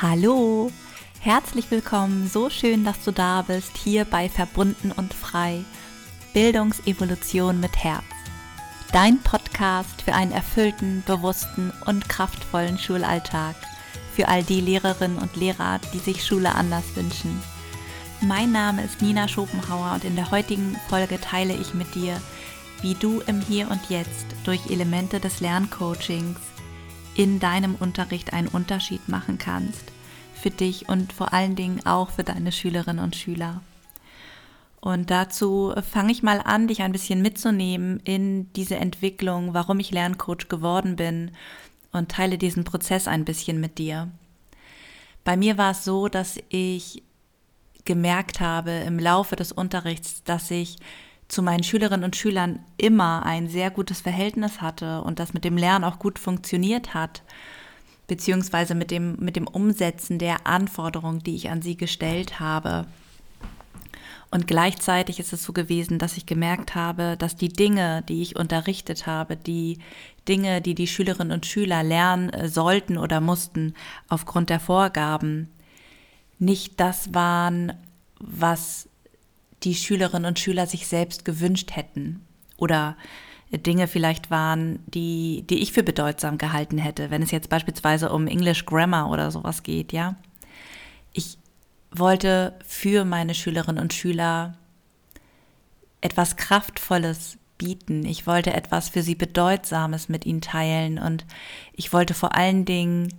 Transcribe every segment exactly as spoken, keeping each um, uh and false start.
Hallo, herzlich willkommen, so schön, dass du da bist, hier bei Verbunden und Frei, Bildungsevolution mit Herz. Dein Podcast für einen erfüllten, bewussten und kraftvollen Schulalltag, für all die Lehrerinnen und Lehrer, die sich Schule anders wünschen. Mein Name ist Nina Schopenhauer und in der heutigen Folge teile ich mit dir, wie du im Hier und Jetzt durch Elemente des Lerncoachings in deinem Unterricht einen Unterschied machen kannst, für dich und vor allen Dingen auch für deine Schülerinnen und Schüler. Und dazu fange ich mal an, dich ein bisschen mitzunehmen in diese Entwicklung, warum ich Lerncoach geworden bin, und teile diesen Prozess ein bisschen mit dir. Bei mir war es so, dass ich gemerkt habe im Laufe des Unterrichts, dass ich zu meinen Schülerinnen und Schülern immer ein sehr gutes Verhältnis hatte und das mit dem Lernen auch gut funktioniert hat, beziehungsweise mit dem, mit dem Umsetzen der Anforderungen, die ich an sie gestellt habe. Und gleichzeitig ist es so gewesen, dass ich gemerkt habe, dass die Dinge, die ich unterrichtet habe, die Dinge, die die Schülerinnen und Schüler lernen sollten oder mussten aufgrund der Vorgaben, nicht das waren, was die Schülerinnen und Schüler sich selbst gewünscht hätten oder Dinge vielleicht waren, die, die ich für bedeutsam gehalten hätte, wenn es jetzt beispielsweise um English Grammar oder sowas geht, ja. Ich wollte für meine Schülerinnen und Schüler etwas Kraftvolles bieten. Ich wollte etwas für sie Bedeutsames mit ihnen teilen und ich wollte vor allen Dingen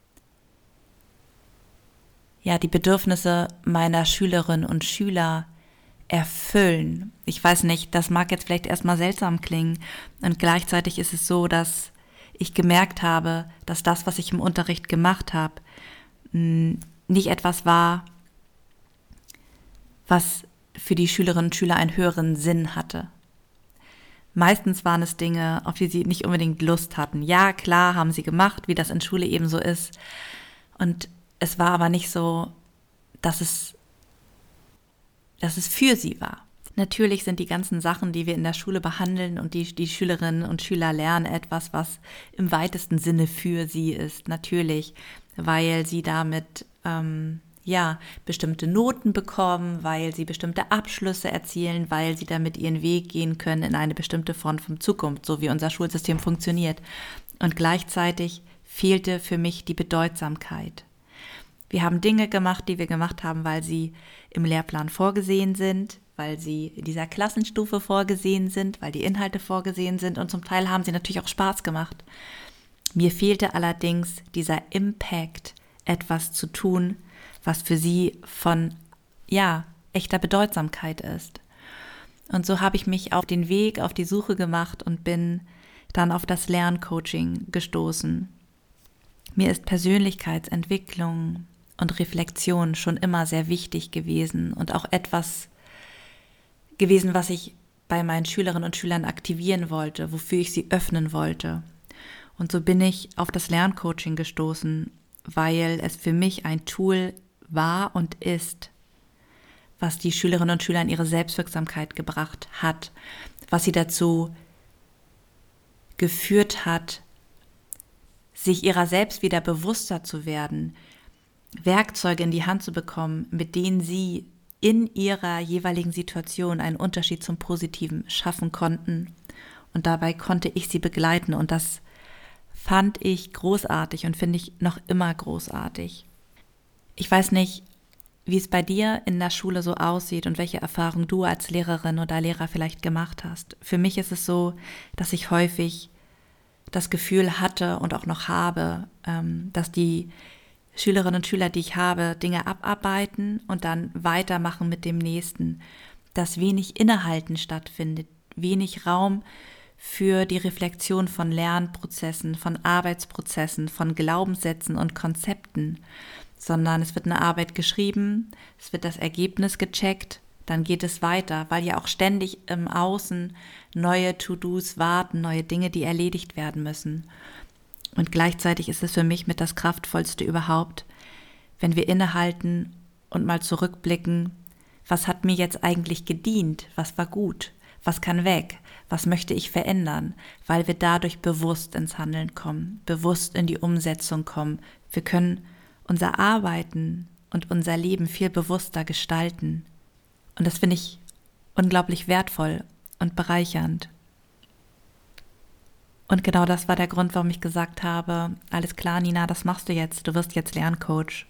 ja die Bedürfnisse meiner Schülerinnen und Schüler erfüllen. Ich weiß nicht, das mag jetzt vielleicht erstmal seltsam klingen und gleichzeitig ist es so, dass ich gemerkt habe, dass das, was ich im Unterricht gemacht habe, nicht etwas war, was für die Schülerinnen und Schüler einen höheren Sinn hatte. Meistens waren es Dinge, auf die sie nicht unbedingt Lust hatten. Ja, klar, haben sie gemacht, wie das in Schule eben so ist. Und es war aber nicht so, dass es dass es für sie war. Natürlich sind die ganzen Sachen, die wir in der Schule behandeln und die die Schülerinnen und Schüler lernen, etwas, was im weitesten Sinne für sie ist. Natürlich, weil sie damit ähm, ja bestimmte Noten bekommen, weil sie bestimmte Abschlüsse erzielen, weil sie damit ihren Weg gehen können in eine bestimmte Form von Zukunft, so wie unser Schulsystem funktioniert. Und gleichzeitig fehlte für mich die Bedeutsamkeit. Wir haben Dinge gemacht, die wir gemacht haben, weil sie im Lehrplan vorgesehen sind, weil sie in dieser Klassenstufe vorgesehen sind, weil die Inhalte vorgesehen sind und zum Teil haben sie natürlich auch Spaß gemacht. Mir fehlte allerdings dieser Impact, etwas zu tun, was für sie von, ja, echter Bedeutsamkeit ist. Und so habe ich mich auf den Weg, auf die Suche gemacht und bin dann auf das Lerncoaching gestoßen. Mir ist Persönlichkeitsentwicklung und Reflexion schon immer sehr wichtig gewesen und auch etwas gewesen, was ich bei meinen Schülerinnen und Schülern aktivieren wollte, wofür ich sie öffnen wollte. Und so bin ich auf das Lerncoaching gestoßen, weil es für mich ein Tool war und ist, was die Schülerinnen und Schüler in ihre Selbstwirksamkeit gebracht hat, was sie dazu geführt hat, sich ihrer selbst wieder bewusster zu werden, Werkzeuge in die Hand zu bekommen, mit denen sie in ihrer jeweiligen Situation einen Unterschied zum Positiven schaffen konnten. Und dabei konnte ich sie begleiten und das fand ich großartig und finde ich noch immer großartig. Ich weiß nicht, wie es bei dir in der Schule so aussieht und welche Erfahrungen du als Lehrerin oder Lehrer vielleicht gemacht hast. Für mich ist es so, dass ich häufig das Gefühl hatte und auch noch habe, dass die Schülerinnen und Schüler, die ich habe, Dinge abarbeiten und dann weitermachen mit dem nächsten, dass wenig Innehalten stattfindet, wenig Raum für die Reflexion von Lernprozessen, von Arbeitsprozessen, von Glaubenssätzen und Konzepten, sondern es wird eine Arbeit geschrieben, es wird das Ergebnis gecheckt, dann geht es weiter, weil ja auch ständig im Außen neue To-Dos warten, neue Dinge, die erledigt werden müssen. Und gleichzeitig ist es für mich mit das Kraftvollste überhaupt, wenn wir innehalten und mal zurückblicken, was hat mir jetzt eigentlich gedient, was war gut, was kann weg, was möchte ich verändern, weil wir dadurch bewusst ins Handeln kommen, bewusst in die Umsetzung kommen. Wir können unser Arbeiten und unser Leben viel bewusster gestalten. Und das finde ich unglaublich wertvoll und bereichernd. Und genau das war der Grund, warum ich gesagt habe, alles klar, Nina, das machst du jetzt, du wirst jetzt Lerncoach.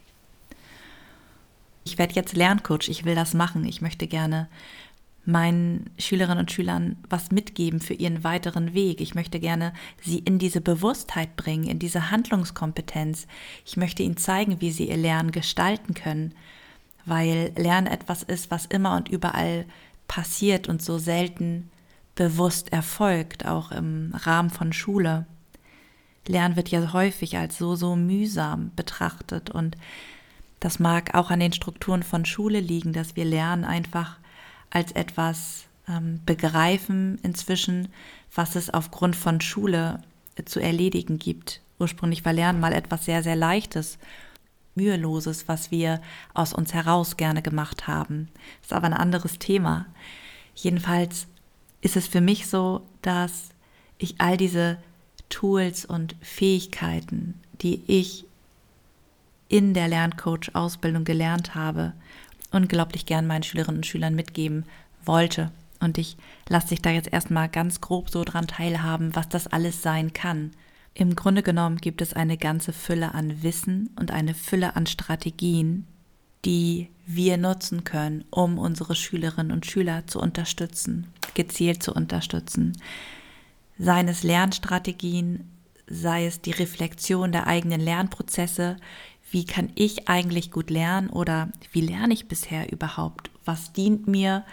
Ich werde jetzt Lerncoach, ich will das machen, ich möchte gerne meinen Schülerinnen und Schülern was mitgeben für ihren weiteren Weg. Ich möchte gerne sie in diese Bewusstheit bringen, in diese Handlungskompetenz. Ich möchte ihnen zeigen, wie sie ihr Lernen gestalten können, weil Lernen etwas ist, was immer und überall passiert und so selten bewusst erfolgt, auch im Rahmen von Schule. Lernen wird ja häufig als so, so mühsam betrachtet und das mag auch an den Strukturen von Schule liegen, dass wir Lernen einfach als etwas ähm, begreifen inzwischen, was es aufgrund von Schule äh, zu erledigen gibt. Ursprünglich war Lernen mal etwas sehr, sehr Leichtes, Müheloses, was wir aus uns heraus gerne gemacht haben. Das ist aber ein anderes Thema. Jedenfalls ist es für mich so, dass ich all diese Tools und Fähigkeiten, die ich in der Lerncoach-Ausbildung gelernt habe, unglaublich gern meinen Schülerinnen und Schülern mitgeben wollte. Und ich lasse dich da jetzt erstmal ganz grob so dran teilhaben, was das alles sein kann. Im Grunde genommen gibt es eine ganze Fülle an Wissen und eine Fülle an Strategien, die wir nutzen können, um unsere Schülerinnen und Schüler zu unterstützen, gezielt zu unterstützen. Seien es Lernstrategien, sei es die Reflexion der eigenen Lernprozesse, wie kann ich eigentlich gut lernen oder wie lerne ich bisher überhaupt? Was dient mir?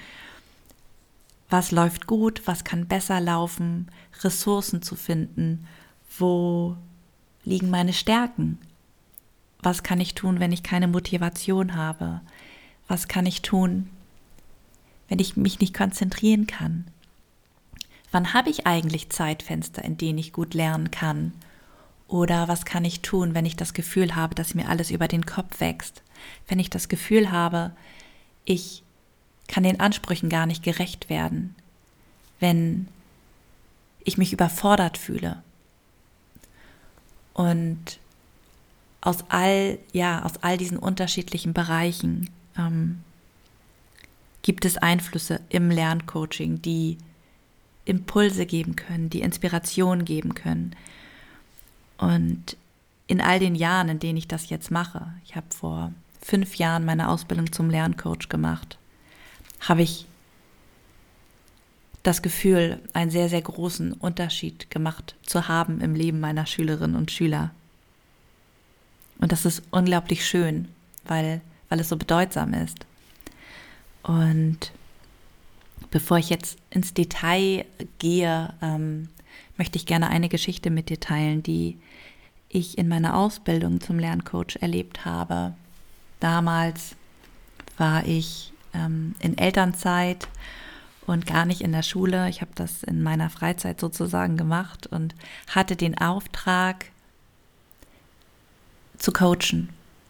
Was läuft gut? Was kann besser laufen? Ressourcen zu finden. Wo liegen meine Stärken? Was kann ich tun, wenn ich keine Motivation habe? Was kann ich tun, wenn ich mich nicht konzentrieren kann? Wann habe ich eigentlich Zeitfenster, in denen ich gut lernen kann? Oder was kann ich tun, wenn ich das Gefühl habe, dass mir alles über den Kopf wächst? Wenn ich das Gefühl habe, ich kann den Ansprüchen gar nicht gerecht werden? Wenn ich mich überfordert fühle? Und aus all, ja, aus all diesen unterschiedlichen Bereichen ähm, gibt es Einflüsse im Lerncoaching, die Impulse geben können, die Inspiration geben können. Und in all den Jahren, in denen ich das jetzt mache, ich habe vor fünf Jahren meine Ausbildung zum Lerncoach gemacht, habe ich das Gefühl, einen sehr, sehr großen Unterschied gemacht zu haben im Leben meiner Schülerinnen und Schüler. Und das ist unglaublich schön, weil, weil es so bedeutsam ist. Und bevor ich jetzt ins Detail gehe, ähm, möchte ich gerne eine Geschichte mit dir teilen, die ich in meiner Ausbildung zum Lerncoach erlebt habe. Damals war ich ähm, in Elternzeit und gar nicht in der Schule. Ich habe das in meiner Freizeit sozusagen gemacht und hatte den Auftrag zu coachen.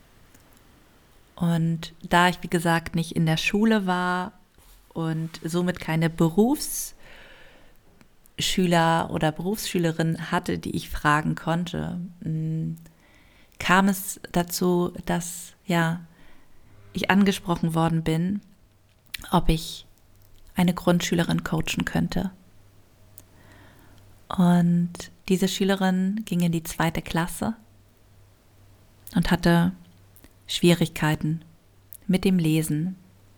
Und da ich, wie gesagt, nicht in der Schule war und somit keine Berufs Schüler oder Berufsschülerin hatte, die ich fragen konnte, kam es dazu, dass ja ich angesprochen worden bin, ob ich eine Grundschülerin coachen könnte. Und diese Schülerin ging in die zweite Klasse und hatte Schwierigkeiten mit dem Lesen.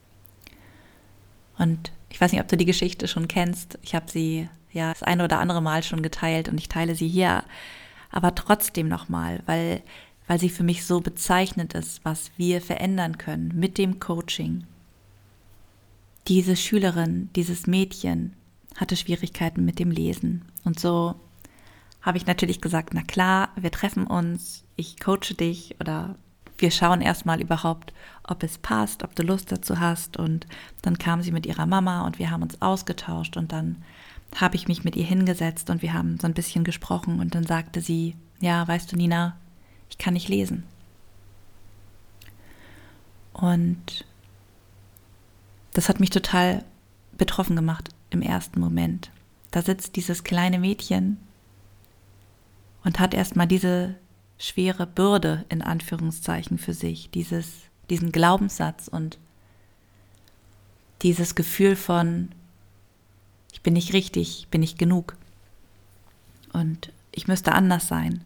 Und ich weiß nicht, ob du die Geschichte schon kennst. Ich habe sie ja das eine oder andere Mal schon geteilt und ich teile sie hier, aber trotzdem nochmal, weil, weil sie für mich so bezeichnend ist, was wir verändern können mit dem Coaching. Diese Schülerin, dieses Mädchen hatte Schwierigkeiten mit dem Lesen und so habe ich natürlich gesagt, na klar, wir treffen uns, ich coache dich oder wir schauen erstmal überhaupt, ob es passt, ob du Lust dazu hast. Und dann kam sie mit ihrer Mama und wir haben uns ausgetauscht und dann habe ich mich mit ihr hingesetzt und wir haben so ein bisschen gesprochen und dann sagte sie, ja, weißt du, Nina, ich kann nicht lesen. Und das hat mich total betroffen gemacht im ersten Moment. Da sitzt dieses kleine Mädchen und hat erstmal diese schwere Bürde in Anführungszeichen für sich, dieses, diesen Glaubenssatz und dieses Gefühl von, ich bin nicht richtig, ich bin nicht genug und ich müsste anders sein.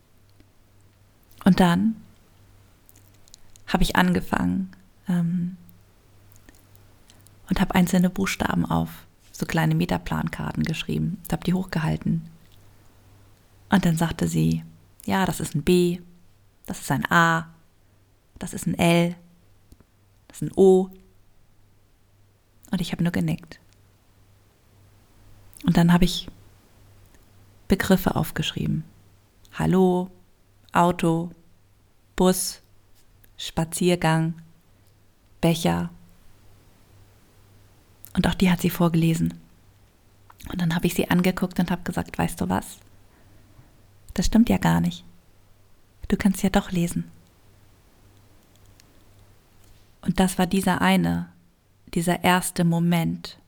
Und dann habe ich angefangen ähm, und habe einzelne Buchstaben auf so kleine Metaplankarten geschrieben und habe die hochgehalten. Und dann sagte sie, ja, das ist ein B, das ist ein A, das ist ein L, das ist ein O. Und ich habe nur genickt. Und dann habe ich Begriffe aufgeschrieben. Hallo, Auto, Bus, Spaziergang, Becher. Und auch die hat sie vorgelesen. Und dann habe ich sie angeguckt und habe gesagt, weißt du was? Das stimmt ja gar nicht. Du kannst ja doch lesen. Und das war dieser eine, dieser erste Moment,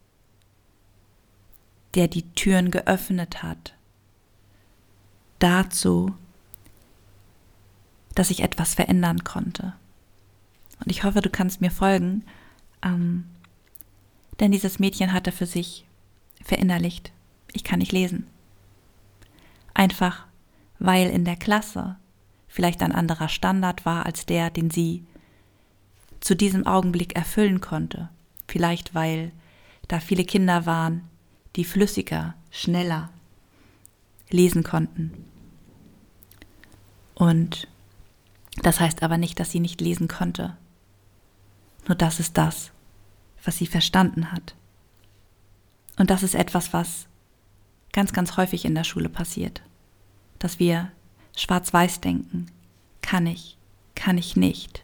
der die Türen geöffnet hat dazu, dass ich etwas verändern konnte. Und ich hoffe, du kannst mir folgen, ähm, denn dieses Mädchen hatte für sich verinnerlicht, ich kann nicht lesen. Einfach, weil in der Klasse vielleicht ein anderer Standard war als der, den sie zu diesem Augenblick erfüllen konnte. Vielleicht, weil da viele Kinder waren, die flüssiger, schneller lesen konnten. Und das heißt aber nicht, dass sie nicht lesen konnte. Nur das ist das, was sie verstanden hat. Und das ist etwas, was ganz, ganz häufig in der Schule passiert. Dass wir schwarz-weiß denken. Kann ich, kann ich nicht.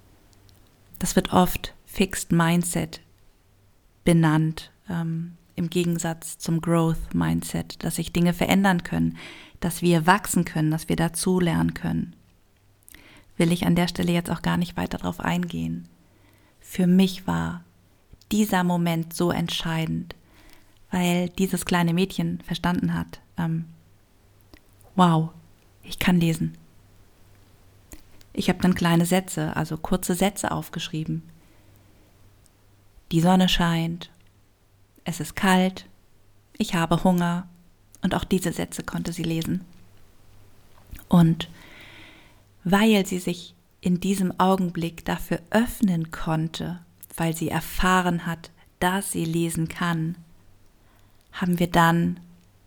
Das wird oft Fixed Mindset benannt, ähm, im Gegensatz zum Growth Mindset, dass sich Dinge verändern können, dass wir wachsen können, dass wir dazulernen können. Will ich an der Stelle jetzt auch gar nicht weiter darauf eingehen. Für mich war dieser Moment so entscheidend, weil dieses kleine Mädchen verstanden hat, ähm, wow, ich kann lesen. Ich habe dann kleine Sätze, also kurze Sätze aufgeschrieben. Die Sonne scheint, es ist kalt, ich habe Hunger und auch diese Sätze konnte sie lesen. Und weil sie sich in diesem Augenblick dafür öffnen konnte, weil sie erfahren hat, dass sie lesen kann, haben wir dann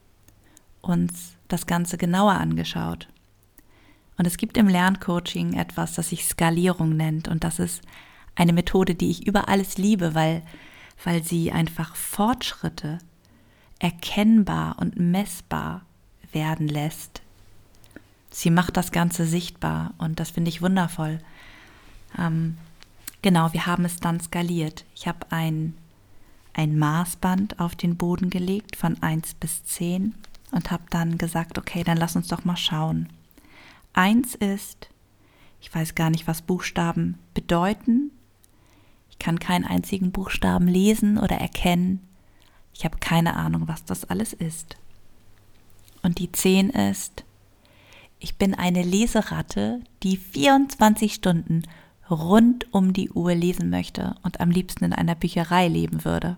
uns das Ganze genauer angeschaut. Und es gibt im Lerncoaching etwas, das sich Skalierung nennt. Und das ist eine Methode, die ich über alles liebe, weil, weil sie einfach Fortschritte erkennbar und messbar werden lässt. Sie macht das Ganze sichtbar und das finde ich wundervoll. Ähm, genau, wir haben es dann skaliert. Ich habe ein, ein Maßband auf den Boden gelegt von eins bis zehn und habe dann gesagt, okay, dann lass uns doch mal schauen. Eins ist, ich weiß gar nicht, was Buchstaben bedeuten. Ich kann keinen einzigen Buchstaben lesen oder erkennen. Ich habe keine Ahnung, was das alles ist. Und die zehn ist, ich bin eine Leseratte, die vierundzwanzig Stunden rund um die Uhr lesen möchte und am liebsten in einer Bücherei leben würde.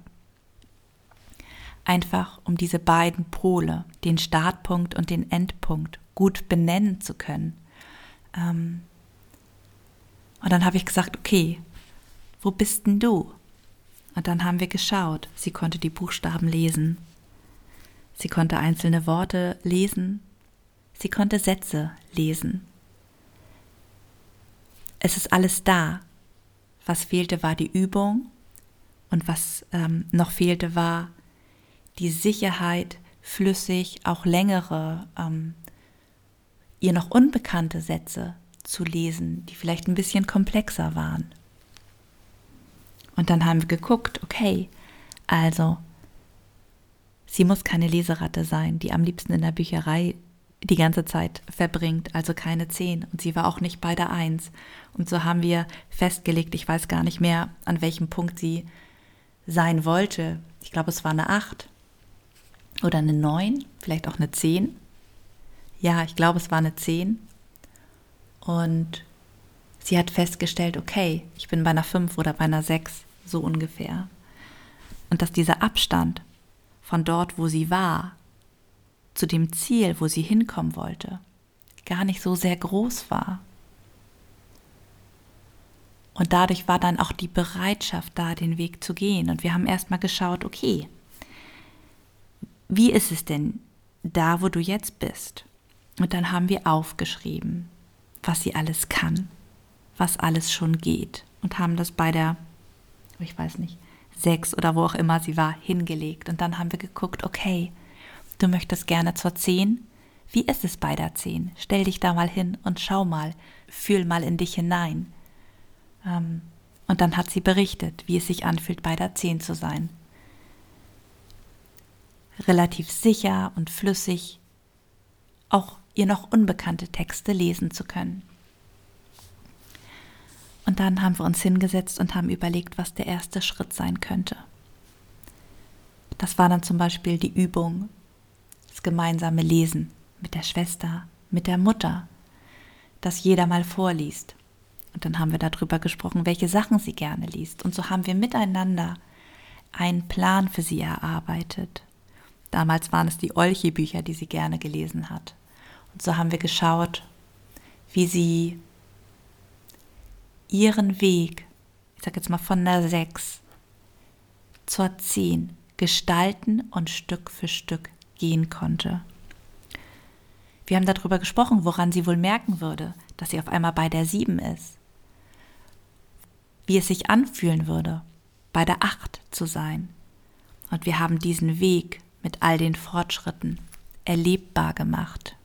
Einfach um diese beiden Pole, den Startpunkt und den Endpunkt, gut benennen zu können. Ähm und dann habe ich gesagt, okay, wo bist denn du? Und dann haben wir geschaut. Sie konnte die Buchstaben lesen. Sie konnte einzelne Worte lesen. Sie konnte Sätze lesen. Es ist alles da. Was fehlte, war die Übung. Und was ähm, noch fehlte, war die Sicherheit, flüssig auch längere, ähm, ihr noch unbekannte Sätze zu lesen, die vielleicht ein bisschen komplexer waren. Und dann haben wir geguckt, okay, also sie muss keine Leseratte sein, die am liebsten in der Bücherei die ganze Zeit verbringt, also keine zehn. Und sie war auch nicht bei der eins. Und so haben wir festgelegt, ich weiß gar nicht mehr, an welchem Punkt sie sein wollte. Ich glaube, es war eine acht oder eine neun, vielleicht auch eine zehn. Ja, ich glaube, es war eine zehn. Und sie hat festgestellt, okay, ich bin bei einer fünf oder bei einer sechs, so ungefähr. Und dass dieser Abstand von dort, wo sie war, zu dem Ziel, wo sie hinkommen wollte, gar nicht so sehr groß war. Und dadurch war dann auch die Bereitschaft da, den Weg zu gehen. Und wir haben erstmal geschaut, okay, wie ist es denn da, wo du jetzt bist? Und dann haben wir aufgeschrieben, was sie alles kann, was alles schon geht. Und haben das bei der, ich weiß nicht, sechs oder wo auch immer sie war, hingelegt. Und dann haben wir geguckt, okay, du möchtest gerne zur zehn. Wie ist es bei der zehn? Stell dich da mal hin und schau mal, fühl mal in dich hinein. Und dann hat sie berichtet, wie es sich anfühlt, bei der zehn zu sein. Relativ sicher und flüssig, auch ihr noch unbekannte Texte lesen zu können. Und dann haben wir uns hingesetzt und haben überlegt, was der erste Schritt sein könnte. Das war dann zum Beispiel die Übung, das gemeinsame Lesen mit der Schwester, mit der Mutter, das jeder mal vorliest. Und dann haben wir darüber gesprochen, welche Sachen sie gerne liest. Und so haben wir miteinander einen Plan für sie erarbeitet. Damals waren es die Olchi-Bücher, die sie gerne gelesen hat. Und so haben wir geschaut, wie sie ihren Weg, ich sage jetzt mal von der sechs zur zehn, gestalten und Stück für Stück gehen konnte. Wir haben darüber gesprochen, woran sie wohl merken würde, dass sie auf einmal bei der sieben ist. Wie es sich anfühlen würde, bei der acht zu sein. Und wir haben diesen Weg mit all den Fortschritten erlebbar gemacht.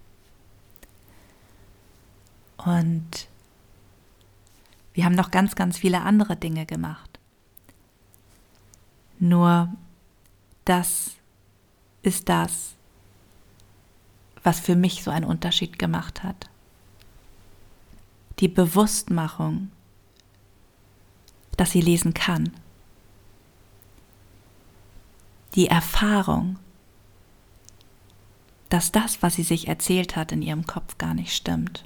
Und wir haben noch ganz, ganz viele andere Dinge gemacht. Nur das ist das, was für mich so einen Unterschied gemacht hat. Die Bewusstmachung, dass sie lesen kann. Die Erfahrung, dass das, was sie sich erzählt hat, in ihrem Kopf gar nicht stimmt.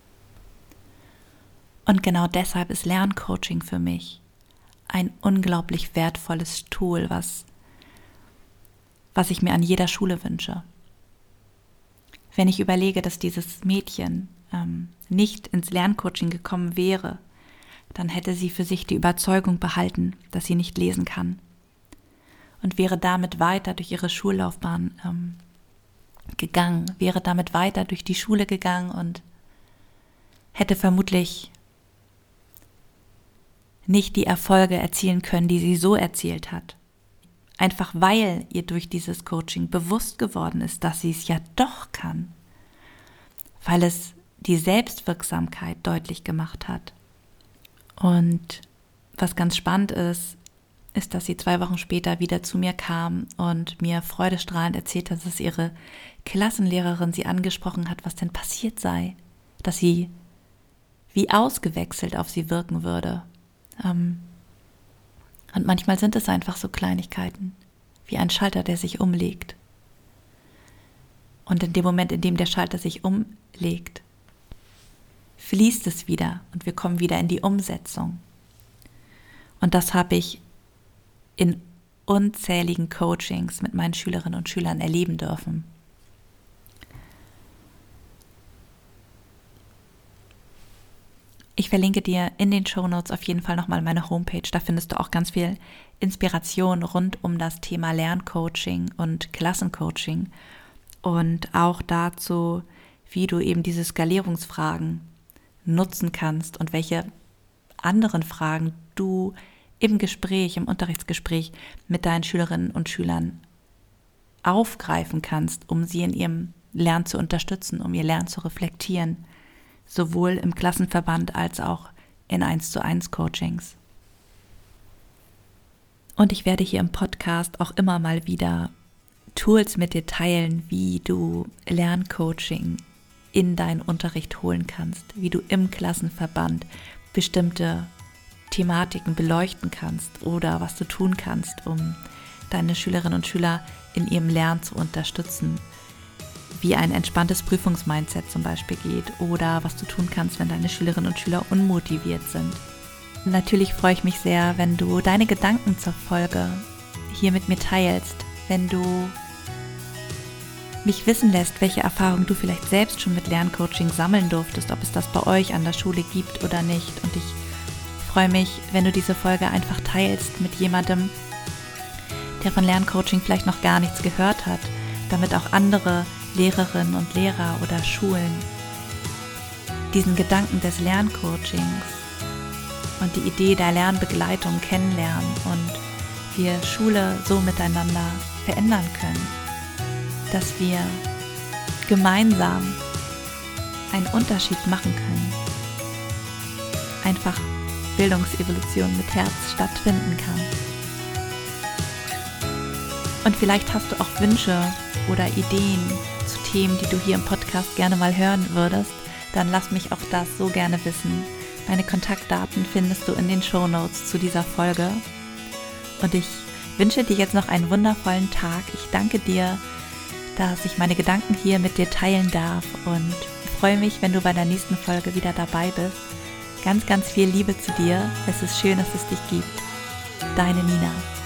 Und genau deshalb ist Lerncoaching für mich ein unglaublich wertvolles Tool, was, was ich mir an jeder Schule wünsche. Wenn ich überlege, dass dieses Mädchen ähm, nicht ins Lerncoaching gekommen wäre, dann hätte sie für sich die Überzeugung behalten, dass sie nicht lesen kann und wäre damit weiter durch ihre Schullaufbahn ähm, gegangen, wäre damit weiter durch die Schule gegangen und hätte vermutlich nicht die Erfolge erzielen können, die sie so erzielt hat. Einfach weil ihr durch dieses Coaching bewusst geworden ist, dass sie es ja doch kann, weil es die Selbstwirksamkeit deutlich gemacht hat. Und was ganz spannend ist, ist, dass sie zwei Wochen später wieder zu mir kam und mir freudestrahlend erzählt hat, dass ihre Klassenlehrerin sie angesprochen hat, was denn passiert sei, dass sie wie ausgewechselt auf sie wirken würde. Und manchmal sind es einfach so Kleinigkeiten, wie ein Schalter, der sich umlegt. Und in dem Moment, in dem der Schalter sich umlegt, fließt es wieder und wir kommen wieder in die Umsetzung. Und das habe ich in unzähligen Coachings mit meinen Schülerinnen und Schülern erleben dürfen. Ich verlinke dir in den Shownotes auf jeden Fall nochmal meine Homepage. Da findest du auch ganz viel Inspiration rund um das Thema Lerncoaching und Klassencoaching und auch dazu, wie du eben diese Skalierungsfragen nutzen kannst und welche anderen Fragen du im Gespräch, im Unterrichtsgespräch mit deinen Schülerinnen und Schülern aufgreifen kannst, um sie in ihrem Lernen zu unterstützen, um ihr Lernen zu reflektieren, sowohl im Klassenverband als auch in eins zu eins Coachings. Und ich werde hier im Podcast auch immer mal wieder Tools mit dir teilen, wie du Lerncoaching in deinen Unterricht holen kannst, wie du im Klassenverband bestimmte Thematiken beleuchten kannst oder was du tun kannst, um deine Schülerinnen und Schüler in ihrem Lernen zu unterstützen. wie ein entspanntes Prüfungsmindset zum Beispiel geht oder was du tun kannst, wenn deine Schülerinnen und Schüler unmotiviert sind. Natürlich freue ich mich sehr, wenn du deine Gedanken zur Folge hier mit mir teilst, wenn du mich wissen lässt, welche Erfahrungen du vielleicht selbst schon mit Lerncoaching sammeln durftest, ob es das bei euch an der Schule gibt oder nicht. Und ich freue mich, wenn du diese Folge einfach teilst mit jemandem, der von Lerncoaching vielleicht noch gar nichts gehört hat, damit auch andere Lehrerinnen und Lehrer oder Schulen diesen Gedanken des Lerncoachings und die Idee der Lernbegleitung kennenlernen und wir Schule so miteinander verändern können, dass wir gemeinsam einen Unterschied machen können. Einfach Bildungsevolution mit Herz stattfinden kann. Und vielleicht hast du auch Wünsche oder Ideen zu Themen, die du hier im Podcast gerne mal hören würdest, dann lass mich auch das so gerne wissen. Meine Kontaktdaten findest du in den Shownotes zu dieser Folge. Und ich wünsche dir jetzt noch einen wundervollen Tag. Ich danke dir, dass ich meine Gedanken hier mit dir teilen darf und freue mich, wenn du bei der nächsten Folge wieder dabei bist. Ganz, ganz viel Liebe zu dir. Es ist schön, dass es dich gibt. Deine Nina.